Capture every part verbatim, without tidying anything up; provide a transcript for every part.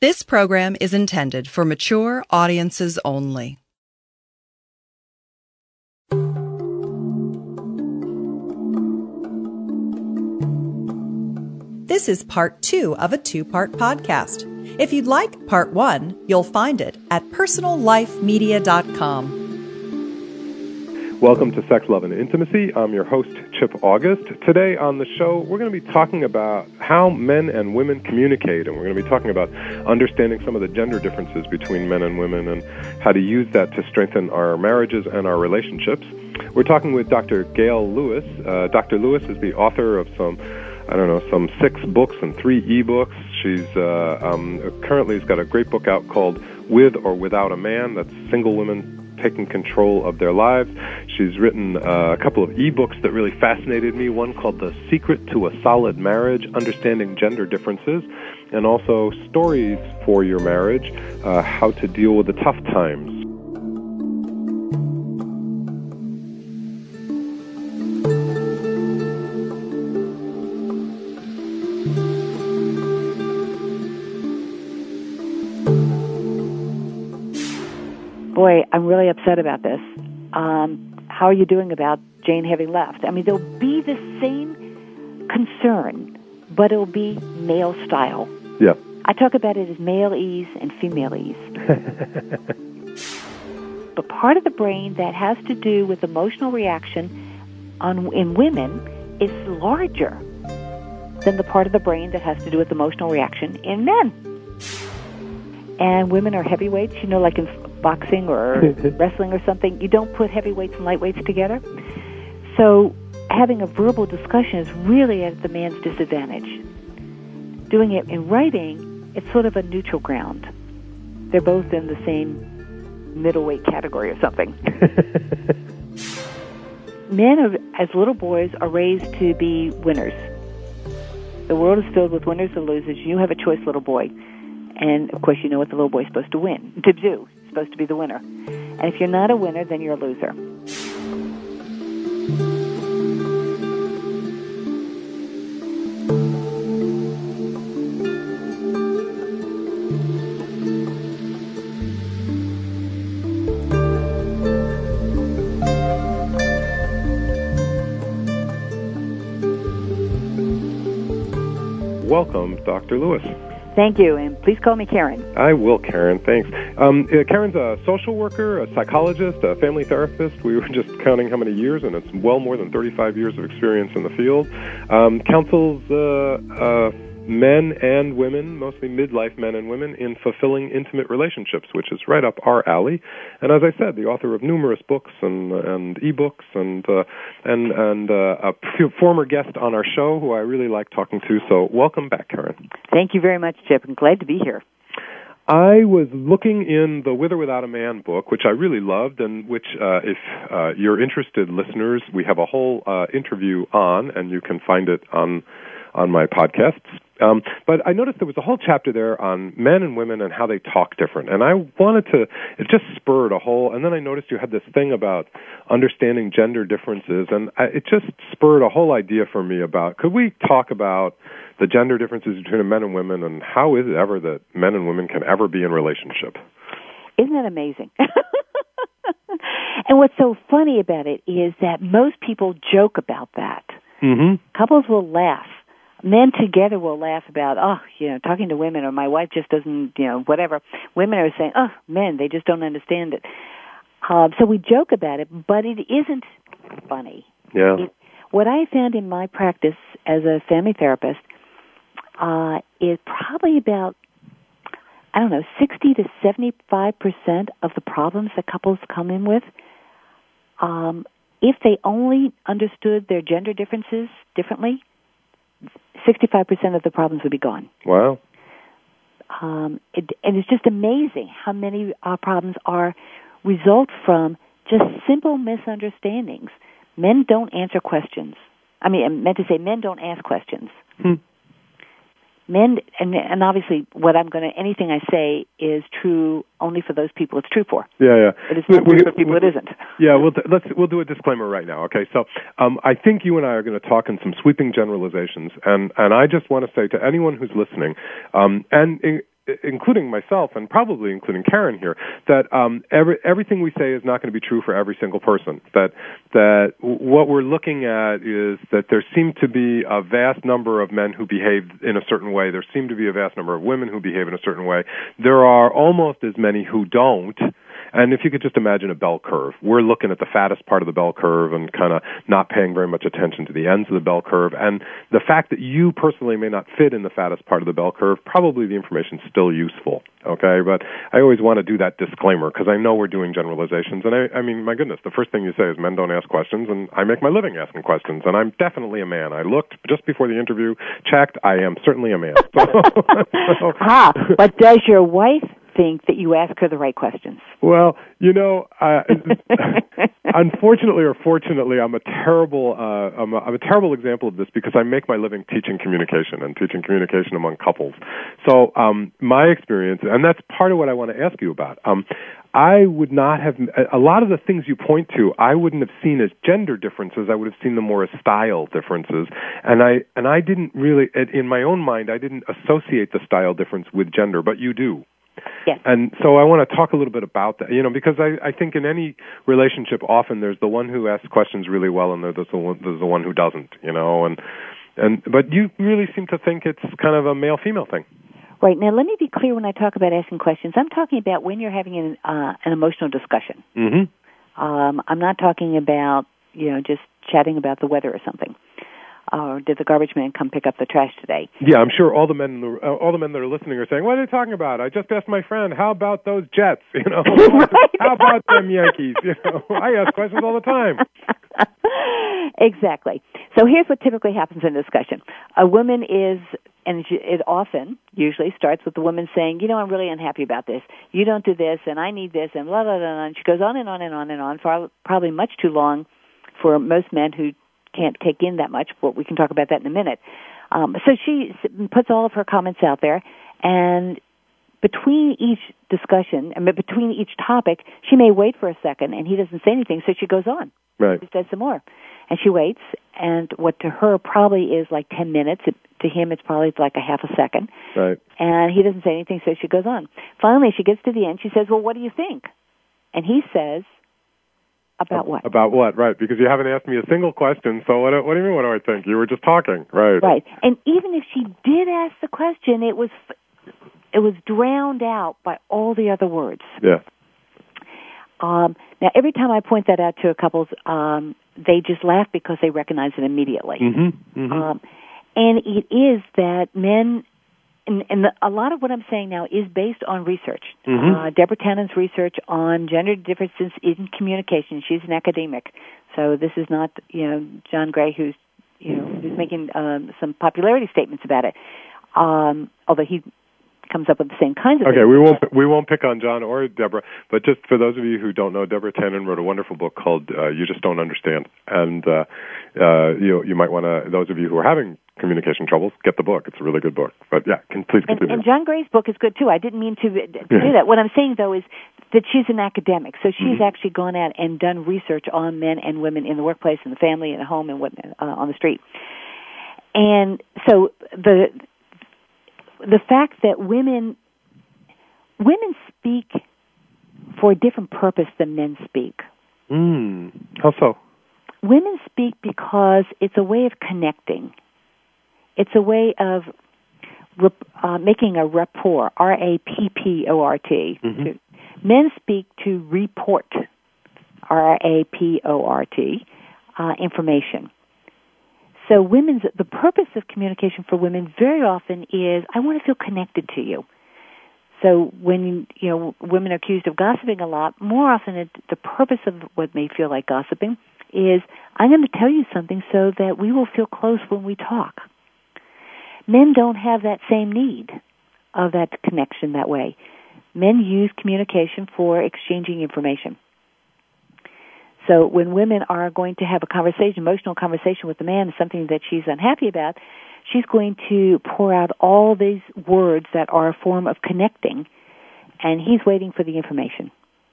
This program is intended for mature audiences only. This is part two of a two-part podcast. If you'd like part one, you'll find it at personal life media dot com. Welcome to Sex, Love, and Intimacy. I'm your host, Chip August. Today on the show, we're going to be talking about how men and women communicate, and we're going to be talking about understanding some of the gender differences between men and women and how to use that to strengthen our marriages and our relationships. We're talking with Doctor Gail Lewis. Uh, Doctor Lewis is the author of some, I don't know, some six books and three e-books. She's uh, um, currently has got a great book out called With or Without a Man. That's single women taking control of their lives. She's written uh, a couple of e-books that really fascinated me, one called The Secret to a Solid Marriage, Understanding Gender Differences, and also Stories for Your Marriage, uh, How to Deal with the Tough Times. Boy, I'm really upset about this. Um, how are you doing about Jane having left? I mean, there'll be the same concern, but it'll be male style. Yeah. I talk about it as male ease and female ease. But part of the brain that has to do with emotional reaction on in women is larger than the part of the brain that has to do with emotional reaction in men. And women are heavyweights, you know, like in boxing or wrestling or something. You don't put heavyweights and lightweights together. So having a verbal discussion is really at the man's disadvantage. Doing it in writing, it's sort of a neutral ground. They're both in the same middleweight category or something. Men, are, as little boys, are raised to be winners. The world is filled with winners and losers. You have a choice, little boy. And, of course, you know what the little boy's supposed to win, to do. He's supposed to be the winner. And if you're not a winner, then you're a loser. Welcome, Doctor Lewis. Thank you, and please call me Karen. I will, Karen. Thanks. Um, uh, Karen's a social worker, a psychologist, a family therapist. We were just counting how many years, and it's well more than thirty-five years of experience in the field. Um, counsels uh, uh, men and women, mostly midlife men and women, in fulfilling intimate relationships, which is right up our alley. And as I said, the author of numerous books and and e-books, and uh, and and uh, a f- former guest on our show who I really like talking to. So welcome back, Karen. Thank you very much, Chip. I'm glad to be here. I was looking in the With or Without a Man book, which I really loved, and which, uh, if uh, you're interested, listeners, we have a whole uh, interview on, and you can find it on on my podcasts. Um, but I noticed there was a whole chapter there on men and women and how they talk different. And I wanted to, it just spurred a whole, and then I noticed you had this thing about understanding gender differences, and I, it just spurred a whole idea for me about, could we talk about the gender differences between men and women, and how is it ever that men and women can ever be in relationship? Isn't that amazing? And what's so funny about it is that most people joke about that. Mm-hmm. Couples will laugh. Men together will laugh about, oh, you know, talking to women, or my wife just doesn't, you know, whatever. Women are saying, oh, men, they just don't understand it. Uh, so we joke about it, but it isn't funny. Yeah. It, what I found in my practice as a family therapist uh, is probably about, I don't know, sixty to seventy-five percent of the problems that couples come in with, um, if they only understood their gender differences differently, sixty-five percent of the problems would be gone. Wow. Um, it, and it's just amazing how many uh, problems are result from just simple misunderstandings. Men don't answer questions. I mean, I meant to say men don't ask questions. Hmm. Men, and, and obviously what I'm going to, anything I say is true only for those people it's true for. Yeah, yeah. But it's not we, true for people we, it isn't. Yeah, we'll, let's, we'll do a disclaimer right now, okay? So um, I think you and I are going to talk in some sweeping generalizations, and, and I just want to say to anyone who's listening, um, and including myself and probably including Karen here, that um, every, everything we say is not going to be true for every single person. That that what we're looking at is that there seem to be a vast number of men who behave in a certain way. There seem to be a vast number of women who behave in a certain way. There are almost as many who don't. And if you could just imagine a bell curve, we're looking at the fattest part of the bell curve and kind of not paying very much attention to the ends of the bell curve. And the fact that you personally may not fit in the fattest part of the bell curve, probably the information's still useful, okay? But I always want to do that disclaimer because I know we're doing generalizations. And I, I mean, my goodness, the first thing you say is men don't ask questions, and I make my living asking questions. And I'm definitely a man. I looked just before the interview, checked, I am certainly a man. So, so. Ah, but does your wife think that you ask her the right questions? Well, you know, uh, unfortunately or fortunately, I'm a terrible, uh, I'm, a, I'm a terrible example of this because I make my living teaching communication and teaching communication among couples. So, um, my experience, and that's part of what I want to ask you about. Um, I would not have, a lot of the things you point to, I wouldn't have seen as gender differences. I would have seen them more as style differences. And I, and I didn't really, in my own mind, I didn't associate the style difference with gender, but you do. Yes. And so I want to talk a little bit about that, you know, because I, I think in any relationship, often there's the one who asks questions really well and there's the one, there's the one who doesn't, you know, and, and, but you really seem to think it's kind of a male-female thing. Right. Now, let me be clear when I talk about asking questions. I'm talking about when you're having an, uh, an emotional discussion. Mm-hmm. Um, I'm not talking about, you know, just chatting about the weather or something. Or did the garbage man come pick up the trash today? Yeah, I'm sure all the men, uh, all the men that are listening are saying, "What are they talking about? I just asked my friend, how about those Jets? You know, Right. How about them Yankees? You know, I ask questions all the time." Exactly. So here's what typically happens in a discussion: a woman is, and it often, usually starts with the woman saying, "You know, I'm really unhappy about this. You don't do this, and I need this, and blah blah blah." And she goes on and on and on and on for probably much too long for most men who can't take in that much, but we can talk about that in a minute. Um, so she puts all of her comments out there, and between each discussion, I mean, between each topic, she may wait for a second, and he doesn't say anything, so she goes on. Right. She says some more. And she waits, and what to her probably is like ten minutes, to him it's probably like a half a second. Right. And he doesn't say anything, so she goes on. Finally, she gets to the end, she says, "Well, what do you think?" And he says, "About what?" About what, right, because you haven't asked me a single question, so what, what do you mean, what do I think? You were just talking, right. Right. And even if she did ask the question, it was it was drowned out by all the other words. Yeah. Um, now, every time I point that out to a couples, um, they just laugh because they recognize it immediately. Mm-hmm. Mm-hmm. Um, and it is that men... And, and the, a lot of what I'm saying now is based on research. Mm-hmm. Uh, Deborah Tannen's research on gender differences in communication. She's an academic, so this is not, you know, John Gray who's, you know, who's making um, some popularity statements about it. Um, although he comes up with the same kinds of okay, things. we won't we won't pick on John or Deborah, but just for those of you who don't know, Deborah Tannen wrote a wonderful book called uh, "You Just Don't Understand," and uh, uh, you you might want to. Those of you who are having communication troubles, get the book. It's a really good book. But yeah, can, please continue. And, and John Gray's book is good too. I didn't mean to, to yeah. do that. What I'm saying though is that she's an academic, so she's mm-hmm. actually gone out and done research on men and women in the workplace, in the family, in the home, and what uh, on the street. And so the the fact that women women speak for a different purpose than men speak. Mm. How so? Women speak because it's a way of connecting. It's a way of uh, making a rapport, R A P P O R T. Mm-hmm. Men speak to report, R A P O R T, uh, information. So women's, the purpose of communication for women very often is, I want to feel connected to you. So when, you know, women are accused of gossiping a lot, more often it, the purpose of what may feel like gossiping is, I'm going to tell you something so that we will feel close when we talk. Men don't have that same need of that connection that way. Men use communication for exchanging information. So when women are going to have a conversation, emotional conversation with a man, something that she's unhappy about, she's going to pour out all these words that are a form of connecting, and he's waiting for the information.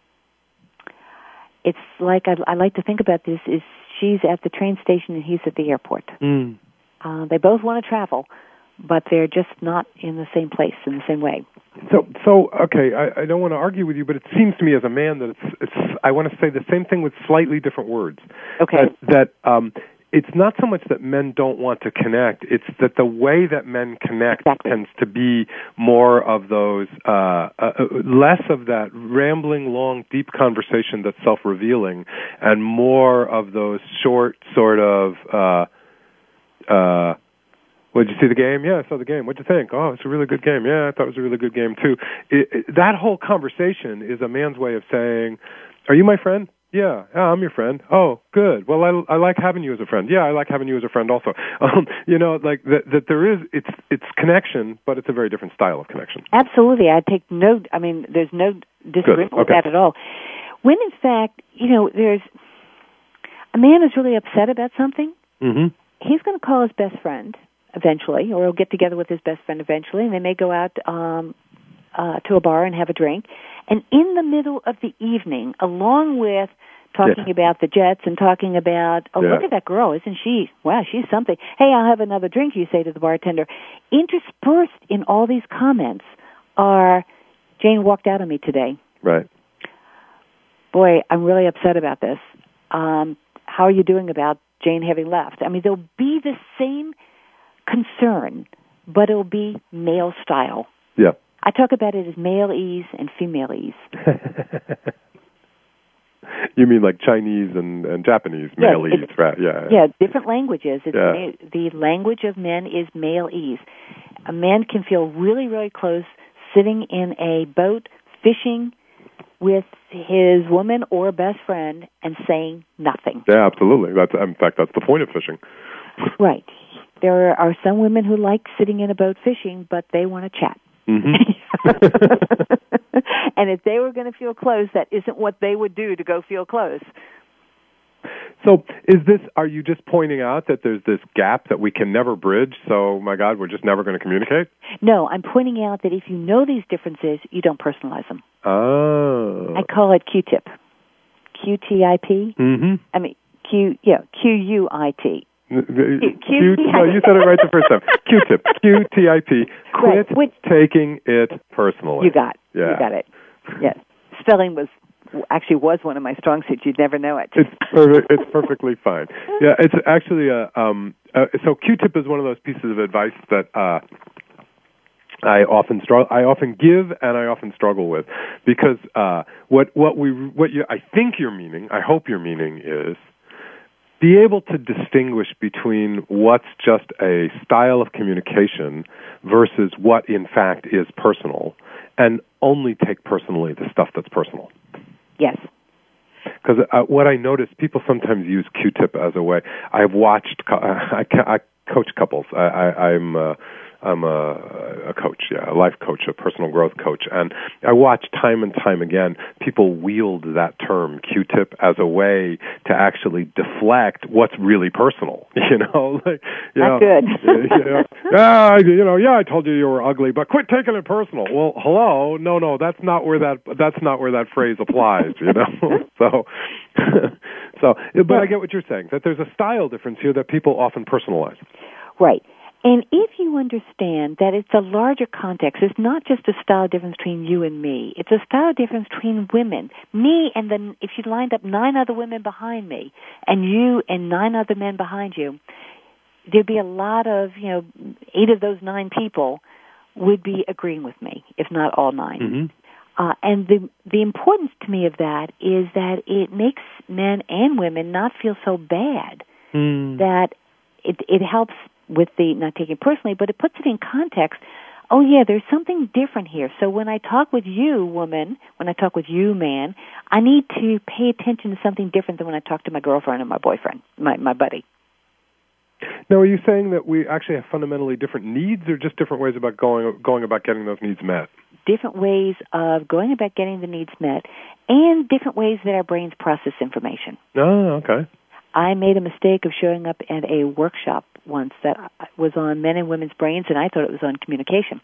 It's like, I, I like to think about this, is she's at the train station and he's at the airport. Mm. Uh, they both want to travel, but they're just not in the same place in the same way. So, so okay, I, I don't want to argue with you, but it seems to me as a man that it's, it's I want to say the same thing with slightly different words. Okay. That, that um, it's not so much that men don't want to connect, it's that the way that men connect exactly. tends to be more of those, uh, uh, less of that rambling, long, deep conversation that's self-revealing, and more of those short sort of, uh, uh, well, did you see the game? Yeah, I saw the game. What'd you think? Oh, it's a really good game. Yeah, I thought it was a really good game, too. It, it, that whole conversation is a man's way of saying, are you my friend? Yeah, yeah, I'm your friend. Oh, good. Well, I, I like having you as a friend. Yeah, I like having you as a friend also. Um, you know, like that, that there is, it's it's connection, but it's a very different style of connection. Absolutely. I take no, I mean, there's no disagreement okay. with that at all. When, in fact, you know, there's, a man is really upset about something, mm-hmm. he's going to call his best friend eventually, or he'll get together with his best friend eventually, and they may go out um, uh, to a bar and have a drink. And in the middle of the evening, along with talking yeah. about the Jets and talking about, oh, yeah. look at that girl, isn't she? Wow, she's something. Hey, I'll have another drink, you say to the bartender. Interspersed in all these comments are, Jane walked out on me today. Right. Boy, I'm really upset about this. Um, how are you doing about Jane having left? I mean, there'll be the same concern, but it'll be male style. Yeah. I talk about it as male ease and female ease. You mean like Chinese and, and Japanese yeah, male ease, right? Yeah, yeah. Yeah, different languages. It's yeah. ma- the language of men is male ease. A man can feel really, really close sitting in a boat fishing with his woman or best friend and saying nothing. Yeah, absolutely. That's in fact that's the point of fishing. Right. There are some women who like sitting in a boat fishing, but they want to chat. Mm-hmm. And if they were going to feel close, that isn't what they would do to go feel close. So is this, are you just pointing out that there's this gap that we can never bridge, so, my God, we're just never going to communicate? No, I'm pointing out that if you know these differences, you don't personalize them. Oh. I call it Q-tip. Q T I P? Mm-hmm. I mean, Q, yeah, Q U I T. Q, Q, no, you said it right the first time. Q-tip, Q T I P. Quit right. Which, taking it personally. You got, yeah. you got it. Yes, spelling was actually was one of my strong suits. You'd never know it. It's perfect. It's perfectly fine. Yeah, it's actually a. Um, uh, so Q-tip is one of those pieces of advice that uh, I often struggle. I often give and I often struggle with because uh, what what we what you I think you're meaning. I hope you're meaning is. Be able to distinguish between what's just a style of communication versus what, in fact, is personal, and only take personally the stuff that's personal. Yes. Because uh, what I notice, people sometimes use Q-tip as a way. I've watched, uh, I, I coach couples. I, I, I'm uh, I'm a, a coach, yeah, a life coach, a personal growth coach, and I watch time and time again people wield that term Q-tip as a way to actually deflect what's really personal. You know, like, you Not know, good. you know, yeah, you know, yeah, I told you you were ugly, but quit taking it personal. Well, hello, no, no, that's not where that that's not where that phrase applies. You know, so. So, but I get what you're saying, that there's a style difference here that people often personalize. Right. And if you understand that it's a larger context, it's not just a style difference between you and me. It's a style difference between women. Me and then if you lined up nine other women behind me and you and nine other men behind you, there'd be a lot of, you know, eight of those nine people would be agreeing with me, if not all nine. Mm-hmm. Uh, and the the importance to me of that is that it makes men and women not feel so bad. Mm. That it it helps with the not taking it personally, but it puts it in context. Oh yeah, there's something different here. So when I talk with you, woman, when I talk with you, man, I need to pay attention to something different than when I talk to my girlfriend or my boyfriend, my my buddy. Now, are you saying that we actually have fundamentally different needs, or just different ways about going going about getting those needs met? Different ways of going about getting the needs met, and different ways that our brains process information. Oh, okay. I made a mistake of showing up at a workshop once that was on men and women's brains, and I thought it was on communication.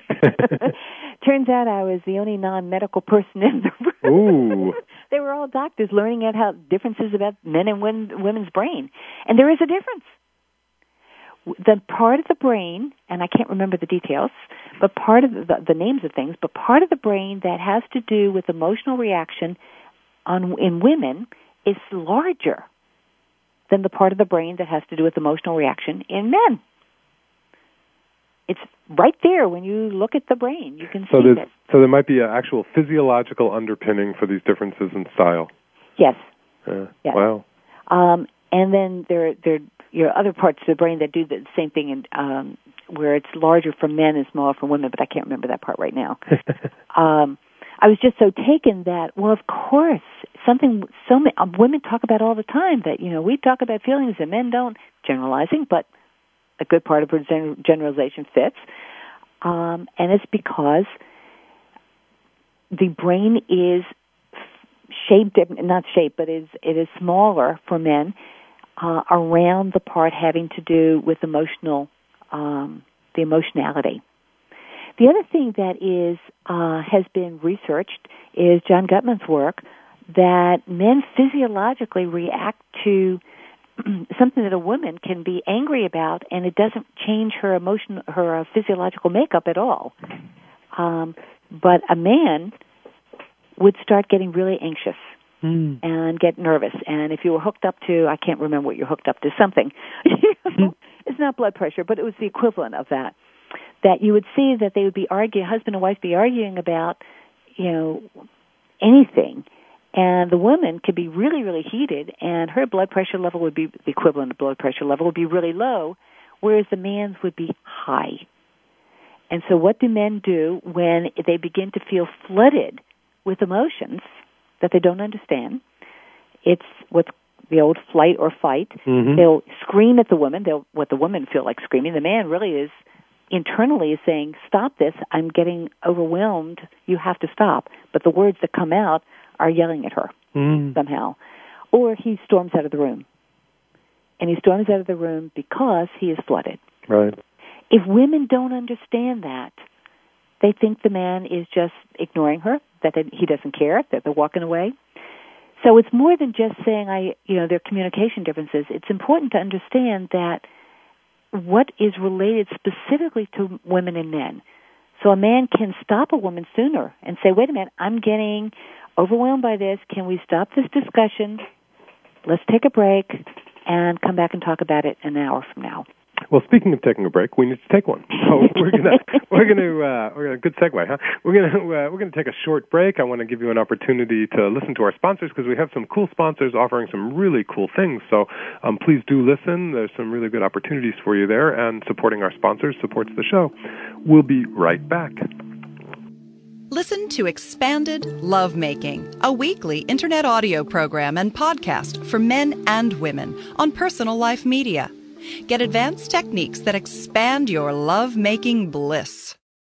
Turns out I was the only non-medical person in the room. Ooh. They were all doctors learning out how differences about men and women, women's brain. And there is a difference. the part of the brain, and I can't remember the details, but part of the, the names of things, but part of the brain that has to do with emotional reaction on in women is larger than the part of the brain that has to do with emotional reaction in men. It's right there when you look at the brain. You can so see it. So there might be an actual physiological underpinning for these differences in style. Yes. Uh, yes. Wow. Um, and then there, there, there are other parts of the brain that do the same thing, in, um, where it's larger for men and smaller for women, but I can't remember that part right now. um, I was just so taken that, well, of course, something so many um, women talk about all the time that, you know, we talk about feelings and men don't, generalizing, but a good part of her gen- generalization fits. Um, and it's because the brain is shaped, not shaped, but is it is smaller for men uh, around the part having to do with emotional, um, the emotionality. The other thing that is uh, has been researched is John Gutman's work that men physiologically react to something that a woman can be angry about, and it doesn't change her emotion, her uh, physiological makeup at all. Um, but a man would start getting really anxious mm. and get nervous. And if you were hooked up to, I can't remember what you're hooked up to, something. It's not blood pressure, but it was the equivalent of that. That you would see that they would be arguing, husband and wife be arguing about, you know, anything. And the woman could be really, really heated, and her blood pressure level would be, the equivalent of blood pressure level would be really low, whereas the man's would be high. And so what do men do when they begin to feel flooded with emotions that they don't understand? It's what's the old flight or fight. Mm-hmm. They'll scream at the woman. They'll, what the women feel like screaming. The man really is internally is saying, stop this, I'm getting overwhelmed, you have to stop. But the words that come out are yelling at her mm. somehow. Or he storms out of the room. And he storms out of the room because he is flooded. Right. If women don't understand that, they think the man is just ignoring her, that they, he doesn't care, that they're walking away. So it's more than just saying, I, you know, there are communication differences. It's important to understand that what is related specifically to women and men. So a man can stop a woman sooner and say, wait a minute, I'm getting overwhelmed by this. Can we stop this discussion? Let's take a break and come back and talk about it an hour from now. Well, speaking of taking a break, we need to take one. So we're gonna we're gonna uh, we're gonna good segue, huh? We're gonna uh, we're gonna take a short break. I want to give you an opportunity to listen to our sponsors because we have some cool sponsors offering some really cool things. So um, please do listen. There's some really good opportunities for you there, and supporting our sponsors supports the show. We'll be right back. Listen to Expanded Lovemaking, a weekly internet audio program and podcast for men and women on Personal Life Media. Get advanced techniques that expand your love-making bliss.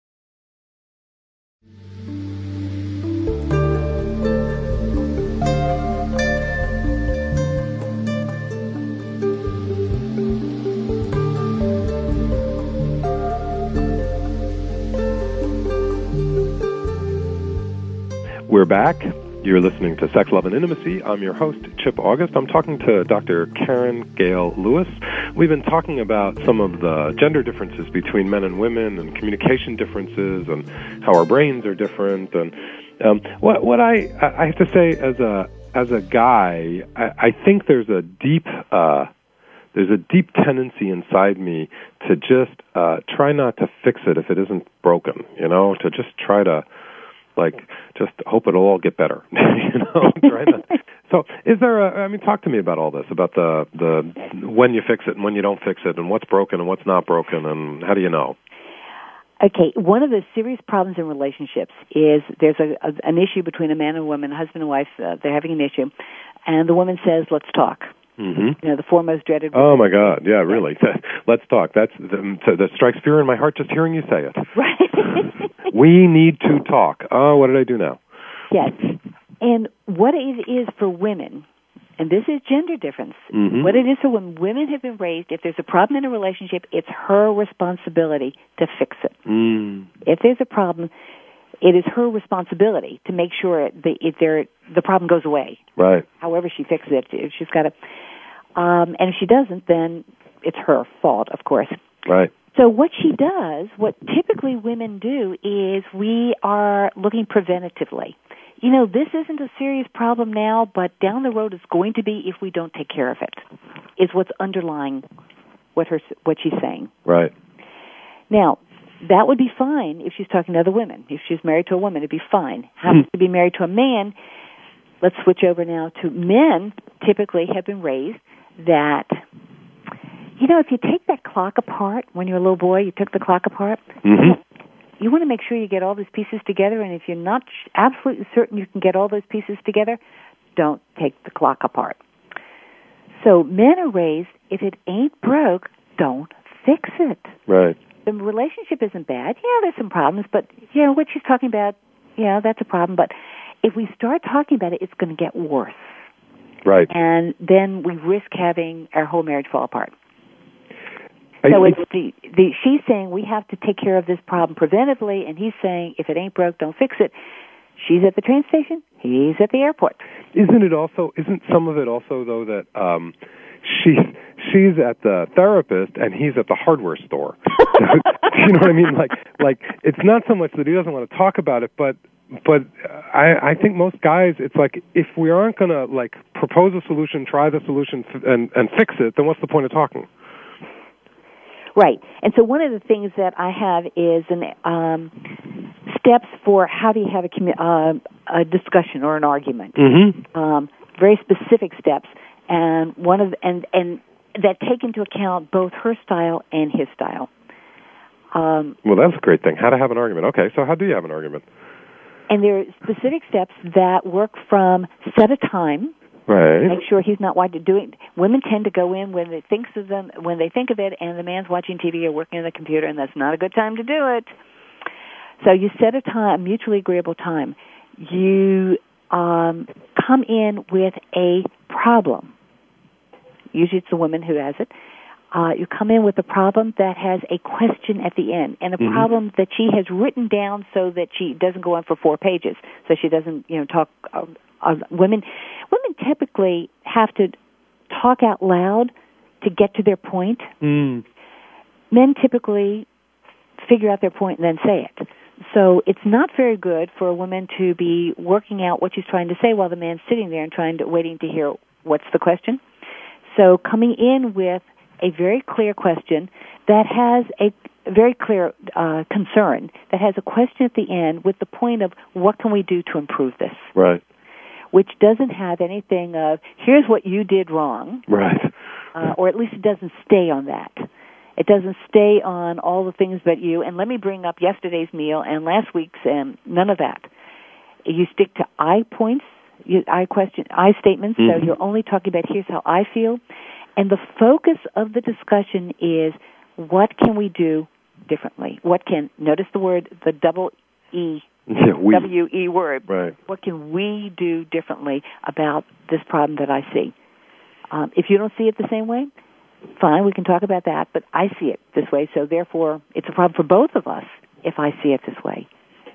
We're back. You're listening to Sex, Love, and Intimacy. I'm your host, Chip August. I'm talking to Doctor Karen Gale Lewis. We've been talking about some of the gender differences between men and women and communication differences and how our brains are different. And um, what, what I, I have to say as a as a guy, I, I think there's a deep uh, there's a deep tendency inside me to just uh, try not to fix it if it isn't broken, you know, to just try to like, just hope it'll all get better, you know. Try not. So, is there a? I mean, talk to me about all this, about the the when you fix it and when you don't fix it, and what's broken and what's not broken, and how do you know? Okay, one of the serious problems in relationships is there's a, a an issue between a man and a woman, husband and wife. Uh, they're having an issue, and the woman says, "Let's talk." Mm-hmm. You know, the foremost dreaded. Oh my God! Yeah, really. Let's talk. That's that strikes fear in my heart just hearing you say it. Right. We need to talk. Oh, what did I do now? Yes. And what it is for women, and this is gender difference, mm-hmm. what it is for women, women have been raised, if there's a problem in a relationship, it's her responsibility to fix it. Mm. If there's a problem, it is her responsibility to make sure the, if there, the problem goes away. Right. However she fixes it, if she's got to, um, and if she doesn't, then it's her fault, of course. Right. So what she does, what typically women do, is we are looking preventatively. You know, this isn't a serious problem now, but down the road it's going to be if we don't take care of it, is what's underlying what her what she's saying. Right. Now, that would be fine if she's talking to other women. If she's married to a woman, it'd be fine. Happens to be married to a man. Let's switch over now to men. Typically have been raised that, you know, if you take that clock apart, when you're a little boy, you took the clock apart, Mm-hmm. you want to make sure you get all those pieces together, and if you're not absolutely certain you can get all those pieces together, don't take the clock apart. So men are raised, if it ain't broke, don't fix it. Right. The relationship isn't bad. Yeah, there's some problems, but, you know, what she's talking about, yeah, that's a problem. But if we start talking about it, it's going to get worse. Right. And then we risk having our whole marriage fall apart. I, So it's the, the she's saying we have to take care of this problem preventively, and he's saying if it ain't broke, don't fix it. She's at the train station. He's at the airport. Isn't it also? Isn't some of it also though that um, she's she's at the therapist and he's at the hardware store? You know what I mean? Like like it's not so much that he doesn't want to talk about it, but but I, I think most guys, it's like if we aren't going to like propose a solution, try the solution, and and fix it, then what's the point of talking? Right. And so one of the things that I have is an um, steps for how do you have a, commu- uh, a discussion or an argument. Mm-hmm. Um, very specific steps, and one of and and that take into account both her style and his style. Um, well, that's a great thing. How to have an argument. Okay, so how do you have an argument? And there are specific steps that work from set a time. Right. Make sure he's not watching. Doing. Women tend to go in when they think of them when they think of it, and the man's watching T V or working on the computer, and that's not a good time to do it. So you set a time, a mutually agreeable time. You um, come in with a problem. Usually, it's the woman who has it. Uh, you come in with a problem that has a question at the end, and a mm-hmm. problem that she has written down so that she doesn't go on for four pages, so she doesn't, you know, talk. Uh, uh, women, women typically have to talk out loud to get to their point. Mm. Men typically figure out their point and then say it. So it's not very good for a woman to be working out what she's trying to say while the man's sitting there and trying to waiting to hear what's the question. So coming in with a very clear question that has a very clear uh, concern, that has a question at the end with the point of what can we do to improve this? Right. Which doesn't have anything of, here's what you did wrong. Right. Uh, or at least it doesn't stay on that. It doesn't stay on all the things but you, and let me bring up yesterday's meal and last week's, and none of that. You stick to I points, you, I question, I statements, mm-hmm. so you're only talking about here's how I feel. And the focus of the discussion is what can we do differently? What can, notice the word, the double E, yeah, we. W E word. Right. What can we do differently about this problem that I see? Um, if you don't see it the same way, fine, we can talk about that, but I see it this way, so therefore it's a problem for both of us if I see it this way.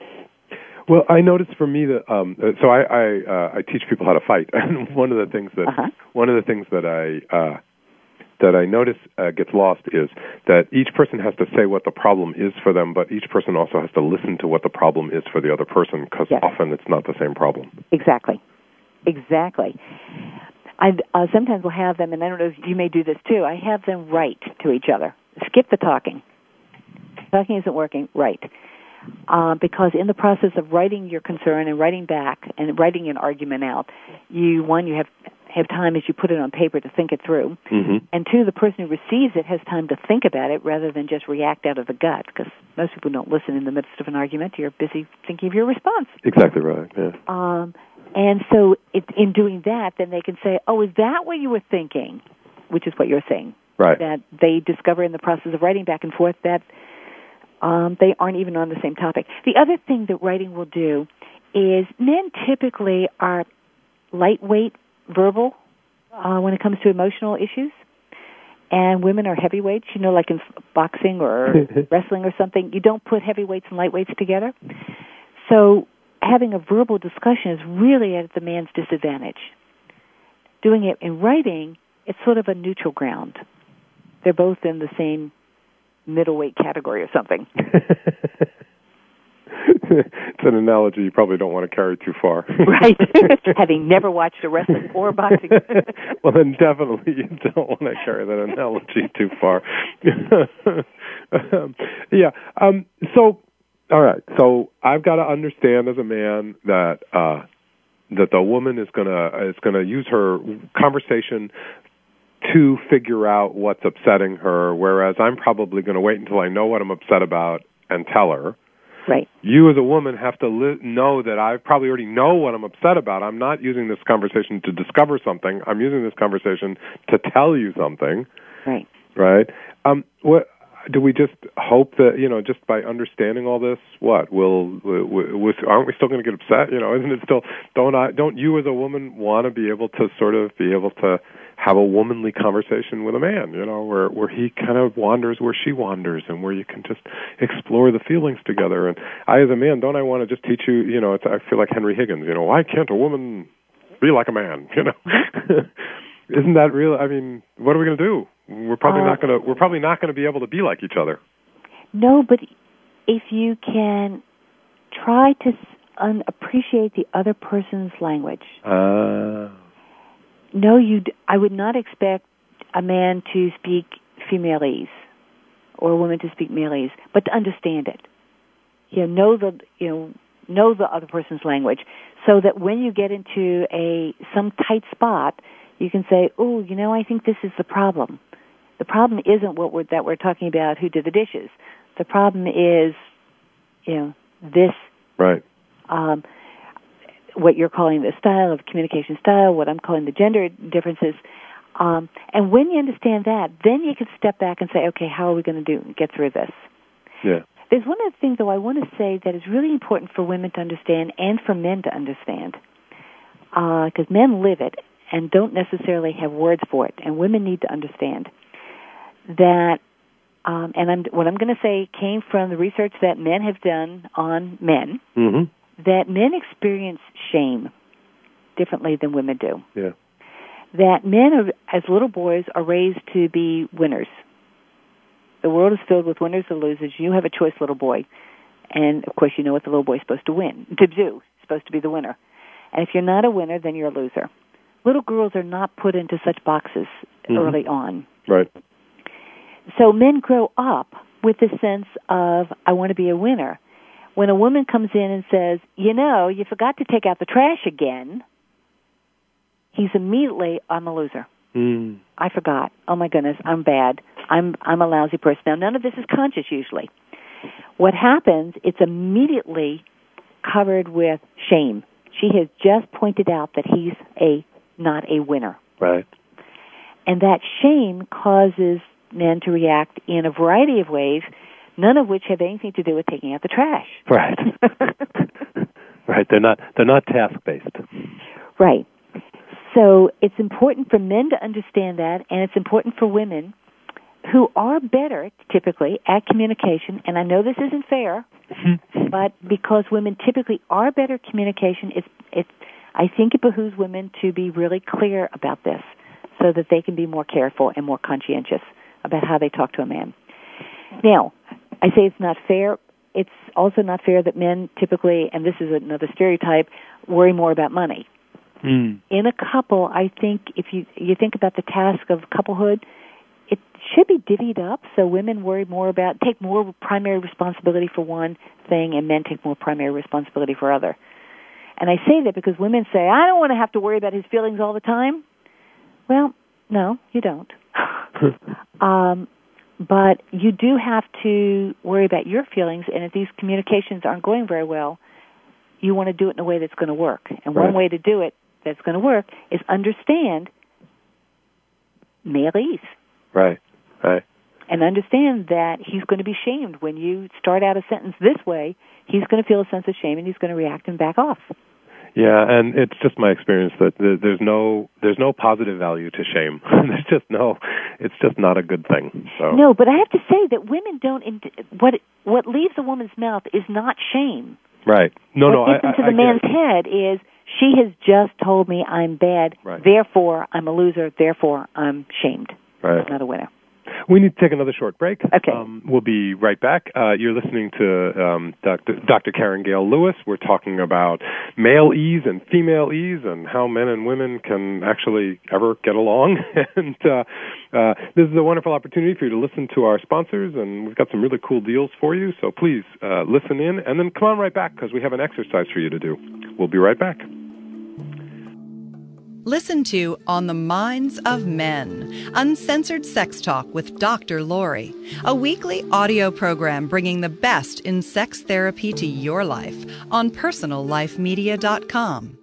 Well, I noticed for me that um, so I I, uh, I teach people how to fight, and one of the things that uh-huh. one of the things that I uh, that I notice uh, gets lost is that each person has to say what the problem is for them, but each person also has to listen to what the problem is for the other person, because yes. often it's not the same problem. Exactly, exactly. I uh, sometimes will have them, and I don't know if you may do this too. I have them write to each other. Skip the talking. Talking isn't working. Write. Uh, because in the process of writing your concern and writing back and writing an argument out, you one you have have time as you put it on paper to think it through, mm-hmm. and two, the person who receives it has time to think about it rather than just react out of the gut. Because most people don't listen in the midst of an argument; you're busy thinking of your response. Exactly right. Yeah. Um, and so, it, in doing that, then they can say, "Oh, is that what you were thinking?" Which is what you're saying. Right. That they discover in the process of writing back and forth that. Um, they aren't even on the same topic. The other thing that writing will do is men typically are lightweight verbal uh, when it comes to emotional issues, and women are heavyweights, you know, like in boxing or wrestling or something. You don't put heavyweights and lightweights together. So having a verbal discussion is really at the man's disadvantage. Doing it in writing, it's sort of a neutral ground. they're both in the same middleweight category or something. It's an analogy you probably don't want to carry too far. Right. Having never watched a wrestling or boxing. Well, then definitely you don't want to carry that analogy too far. um, yeah. Um, so, all right. So I've got to understand as a man that uh, that the woman is gonna is gonna use her conversation to figure out what's upsetting her, whereas I'm probably going to wait until I know what I'm upset about and tell her. Right. You as a woman have to li- know that I probably already know what I'm upset about. I'm not using this conversation to discover something. I'm using this conversation to tell you something. Right. Right. Um, what do we just hope that, you know, just by understanding all this, what will, will aren't we still going to get upset? You know, isn't it still? Don't I? Don't you as a woman want to be able to sort of be able to have a womanly conversation with a man, you know, where where he kind of wanders where she wanders, and where you can just explore the feelings together. And I, as a man, don't I want to just teach you, you know, it's, I feel like Henry Higgins, you know, why can't a woman be like a man, you know? Isn't that real? I mean, what are we going to do? We're probably uh, not going to. We're probably not going to be able to be like each other. No, but if you can try to un- appreciate the other person's language. Uh No, you. I would not expect a man to speak femalese or a woman to speak malese, but to understand it. You know, know the you know know the other person's language, so that when you get into a some tight spot, you can say, "Oh, you know, I think this is the problem. The problem isn't what we're, that we're talking about. Who did the dishes? The problem is, you know, this." Right. Um, what you're calling the style of communication style, what I'm calling the gender differences. Um, and when you understand that, then you can step back and say, okay, how are we going to do get through this? Yeah. There's one other thing, though, I want to say that is really important for women to understand and for men to understand, because uh, men live it and don't necessarily have words for it, and women need to understand that, um, and I'm, what I'm going to say came from the research that men have done on men, mm-hmm. that men experience shame differently than women do. Yeah. That men, are, as little boys, are raised to be winners. The world is filled with winners and losers. You have a choice, little boy. And, of course, you know what the little boy is supposed to win, to do, supposed to be the winner. And if you're not a winner, then you're a loser. Little girls are not put into such boxes mm-hmm. early on. Right. So men grow up with the sense of, I want to be a winner. When a woman comes in and says, you know, you forgot to take out the trash again, he's immediately, I'm a loser. Mm. I forgot. Oh, my goodness, I'm bad. I'm I'm a lousy person. Now, none of this is conscious usually. What happens, it's immediately covered with shame. She has just pointed out that he's a not a winner. Right. And that shame causes men to react in a variety of ways, none of which have anything to do with taking out the trash. Right. Right. They're not they're not task-based. Right. So it's important for men to understand that, and it's important for women who are better, typically, at communication, and I know this isn't fair, but because women typically are better at communication, it's, it's, I think it behooves women to be really clear about this so that they can be more careful and more conscientious about how they talk to a man. Now, I say it's not fair. It's also not fair that men typically, and this is another stereotype, worry more about money. Mm. In a couple, I think if you you think about the task of couplehood, it should be divvied up so women worry more about, take more primary responsibility for one thing and men take more primary responsibility for other. And I say that because women say, I don't want to have to worry about his feelings all the time. Well, no, you don't. um, but you do have to worry about your feelings, and if these communications aren't going very well, you want to do it in a way that's going to work. And right. one way to do it that's going to work is understand malese. Right, right. And understand that he's going to be shamed. When you start out a sentence this way, he's going to feel a sense of shame and he's going to react and back off. Yeah, and it's just my experience that there's no there's no positive value to shame. There's just no, it's just not a good thing. So. No, but I have to say that women don't. What what leaves a woman's mouth is not shame. Right. No, what no. What gets I, into I, the I man's head is she has just told me I'm bad. Right. Therefore, I'm a loser. Therefore, I'm shamed. Right. I'm not a winner. we need to take another short break. Okay. Um, we'll be right back. Uh, you're listening to um, Doctor Doctor Karen Gale Lewis. We're talking about male ease and female ease and how men and women can actually ever get along. and uh, uh, this is a wonderful opportunity for you to listen to our sponsors, and we've got some really cool deals for you. So please uh, listen in, and then come on right back because we have an exercise for you to do. We'll be right back. Listen to On the Minds of Men, uncensored sex talk with Doctor Lori, a weekly audio program bringing the best in sex therapy to your life on personal life media dot com.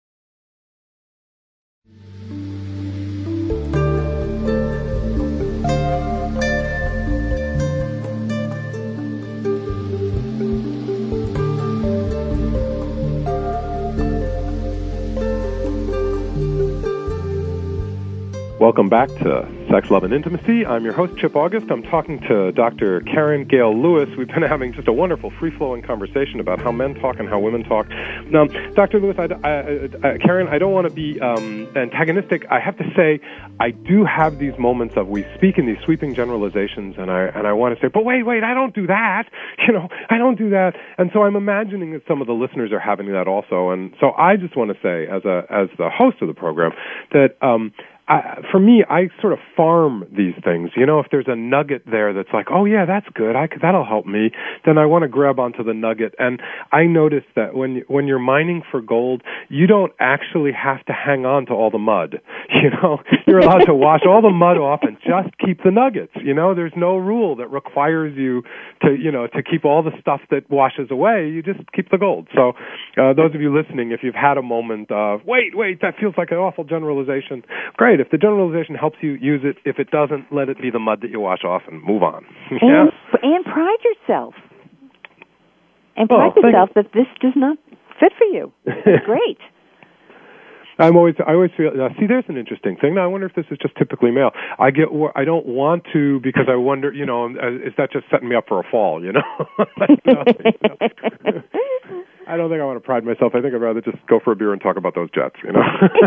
Welcome back to Sex, Love, and Intimacy. I'm your host, Chip August. I'm talking to Doctor Karen Gale Lewis. We've been having just a wonderful, free-flowing conversation about how men talk and how women talk. Now, Doctor Lewis, I, I, I, Karen, I don't want to be um, antagonistic. I have to say, I do have these moments of we speak in these sweeping generalizations, and I and I want to say, but wait, wait, I don't do that. You know, I don't do that. And so I'm imagining that some of the listeners are having that also. And so I just want to say, as a as the host of the program, that um, I, for me, I sort of farm these things. You know, if there's a nugget there that's like, oh, yeah, that's good, I could, that'll help me, then I want to grab onto the nugget. And I noticed that when, when you're mining for gold, you don't actually have to hang on to all the mud. You know, you're allowed to wash all the mud off and just keep the nuggets. You know, there's no rule that requires you to, you know, to keep all the stuff that washes away. You just keep the gold. So uh, those of you listening, if you've had a moment of, wait, wait, that feels like an awful generalization, great. If the generalization helps you, use it. If it doesn't, let it be the mud that you wash off and move on. And, yeah? and pride yourself. And pride oh, yourself that this does not fit for you. It's great. I'm always, I always feel, uh, see, there's an interesting thing. Now, I wonder if this is just typically male. I get, I don't want to because I wonder, you know, is that just setting me up for a fall, you know? you know, you know. I don't think I want to pride myself. I think I'd rather just go for a beer and talk about those jets, you know?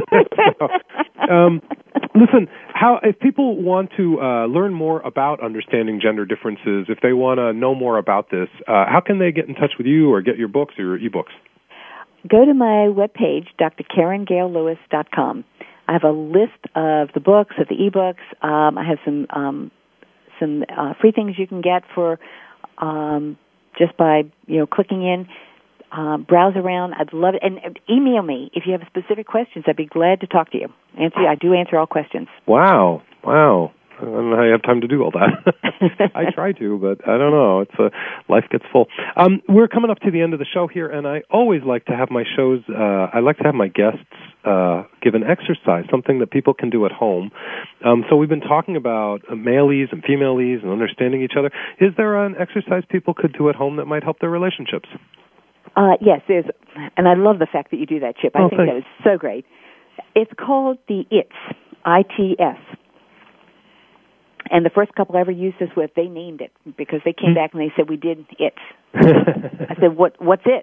so, um, listen, how if people want to uh, learn more about understanding gender differences, if they want to know more about this, uh, how can they get in touch with you or get your books or your ebooks? Go to my webpage, D R Karen Gale Lewis dot com. I have a list of the books, of the ebooks. Um, I have some um, some uh, free things you can get for um, just by you know clicking in. Uh, browse around. I'd love it. And uh, email me if you have specific questions. I'd be glad to talk to you. Answer. I do answer all questions. Wow. Wow. I don't know how you have time to do all that. I try to, but I don't know. It's a, life gets full. Um, we're coming up to the end of the show here, and I always like to have my shows, uh, I like to have my guests uh, give an exercise, something that people can do at home. Um, so we've been talking about male-ese and female-ese and understanding each other. Is there an exercise people could do at home that might help their relationships? Uh, yes, there's, and I love the fact that you do that, Chip. I oh, think thanks. that is so great. It's called the I T S, I T S. And the first couple I ever used this with, they named it because they came back and they said, we did it. I said, what? what's it?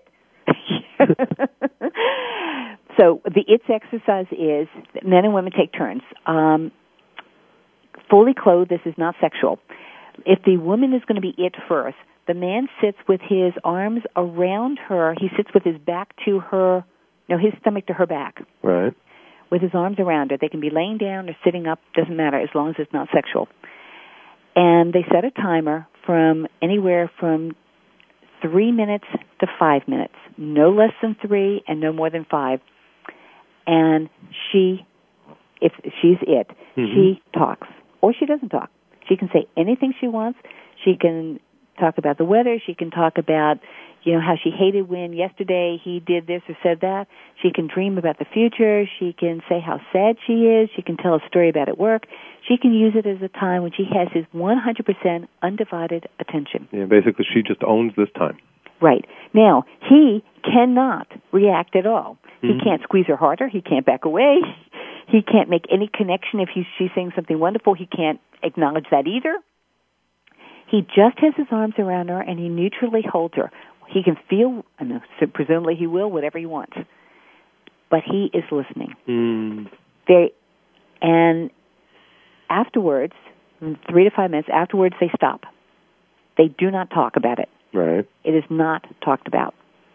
So the I T S exercise is men and women take turns. Um, fully clothed, this is not sexual. If the woman is going to be it first, the man sits with his arms around her. He sits with his back to her, no, his stomach to her back. Right. With his arms around her. They can be laying down or sitting up, doesn't matter, as long as it's not sexual. And they set a timer from anywhere from three minutes to five minutes. No less than three and no more than five. And she, if she's it, mm-hmm. she talks. Or she doesn't talk. She can say anything she wants. She can talk about the weather. She can talk about, you know, how she hated when yesterday he did this or said that. She can dream about the future. She can say how sad she is. She can tell a story about at work. She can use it as a time when she has his one hundred percent undivided attention. Yeah, basically she just owns this time. Right. Now, he cannot react at all. Mm-hmm. He can't squeeze her harder. He can't back away. He can't make any connection if he's, she's saying something wonderful. He can't acknowledge that either. He just has his arms around her, and he neutrally holds her. He can feel, and presumably he will, whatever he wants. But he is listening. Mm. They, and afterwards, three to five minutes. Afterwards, they stop. They do not talk about it. Right. It is not talked about.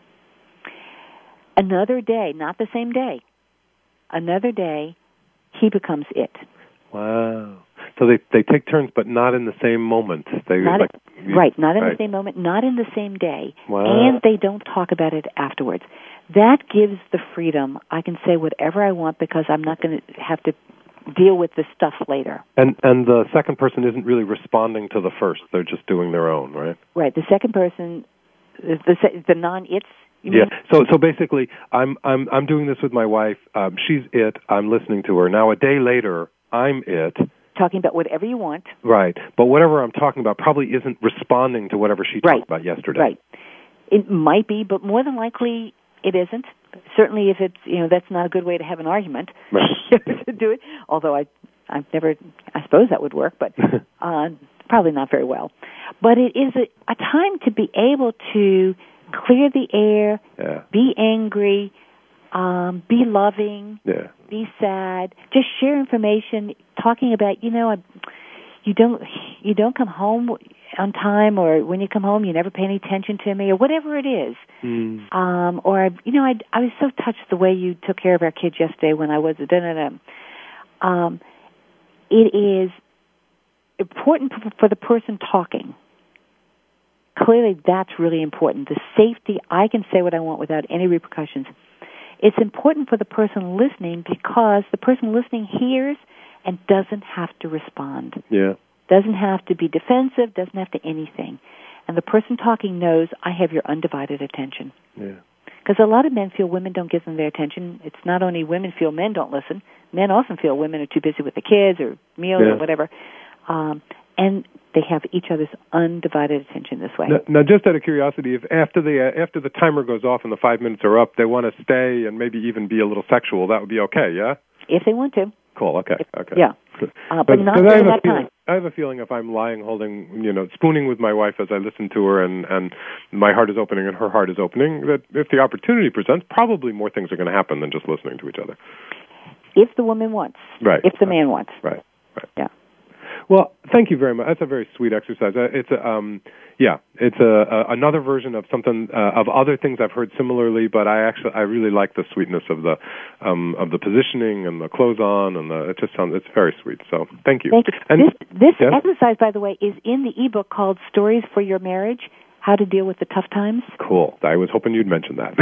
Another day, not the same day, another day, he becomes it. Wow. So they they take turns, but not in the same moment. They not like, in, right, not in right. the same moment, not in the same day, wow. and they don't talk about it afterwards. That gives the freedom. I can say whatever I want because I'm not going to have to deal with this stuff later. And and the second person isn't really responding to the first. They're just doing their own, right? Right. The second person, the the non-it's. You yeah. mean? So so basically, I'm I'm I'm doing this with my wife. Um, she's it. I'm listening to her. Now a day later, I'm it. Talking about whatever you want. Right. But whatever I'm talking about probably isn't responding to whatever she right. talked about yesterday. Right. It might be, but more than likely it isn't. Certainly, if it's you know that's not a good way to have an argument. Right. to do it. Although I I've never I suppose that would work, but uh, probably not very well. But it is a, a time to be able to clear the air, yeah. be angry, um, be loving, yeah. be sad, just share information, talking about, you know, I, you don't you don't come home on time, or when you come home you never pay any attention to me, or whatever it is. Mm. Um, or, you know, I, I was so touched the way you took care of our kids yesterday when I was at dinner. Um, it is important for the person talking. Clearly, that's really important. The safety, I can say what I want without any repercussions. It's important for the person listening because the person listening hears and doesn't have to respond. Yeah. Doesn't have to be defensive, doesn't have to anything. And the person talking knows, I have your undivided attention. Yeah. Because a lot of men feel women don't give them their attention. It's not only women feel men don't listen. Men often feel women are too busy with the kids or meals yeah. or whatever. Um, and they have each other's undivided attention this way. Now, now just out of curiosity, if after the uh, after the timer goes off and the five minutes are up, they want to stay and maybe even be a little sexual, that would be okay, yeah? If they want to. Cool, okay, okay. Yeah. Uh, but not during that feeling, time. I have a feeling if I'm lying, holding, you know, spooning with my wife as I listen to her and, and my heart is opening and her heart is opening, that if the opportunity presents, probably more things are going to happen than just listening to each other. If the woman wants. Right. If the man wants. Right, right. Yeah. Well, thank you very much. That's a very sweet exercise. It's a, um, yeah, it's a, a another version of something uh, of other things I've heard similarly. But I actually I really like the sweetness of the um, of the positioning and the close on, and the, it just sounds it's very sweet. So thank you. Thank you. And, this this yes? exercise, by the way, is in the ebook called "Stories for Your Marriage: How to Deal with the Tough Times." Cool. I was hoping you'd mention that.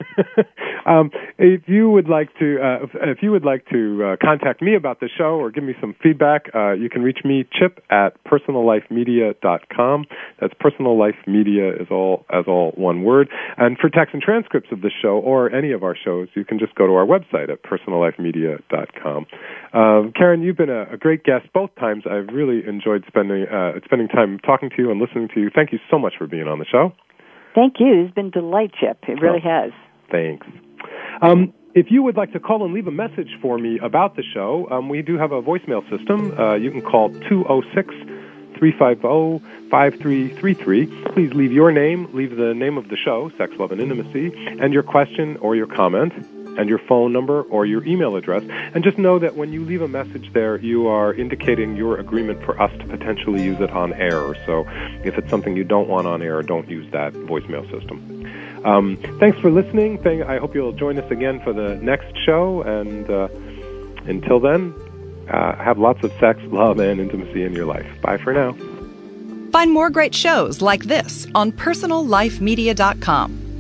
um, if you would like to, uh, if, if you would like to uh, contact me about the show or give me some feedback, uh, you can reach me, Chip, at personal life media dot com. That's Personal Life Media is all as all one word. And for text and transcripts of the show or any of our shows, you can just go to our website at personal life media dot com. Um, Karen, you've been a, a great guest both times. I've really enjoyed spending uh, spending time talking to you and listening to you. Thank you so much for being on the show. Thank you. It's been a delight, Chip. It really oh, has. Thanks. Um, if you would like to call and leave a message for me about the show, um, we do have a voicemail system. Uh, you can call two oh six, three five zero, five three three three. Please leave your name, leave the name of the show, Sex, Love, and Intimacy, and your question or your comment, and your phone number or your email address. And just know that when you leave a message there, you are indicating your agreement for us to potentially use it on air. So if it's something you don't want on air, don't use that voicemail system. Um, thanks for listening. I hope you'll join us again for the next show. And uh, until then, uh, have lots of sex, love, and intimacy in your life. Bye for now. Find more great shows like this on personal life media dot com.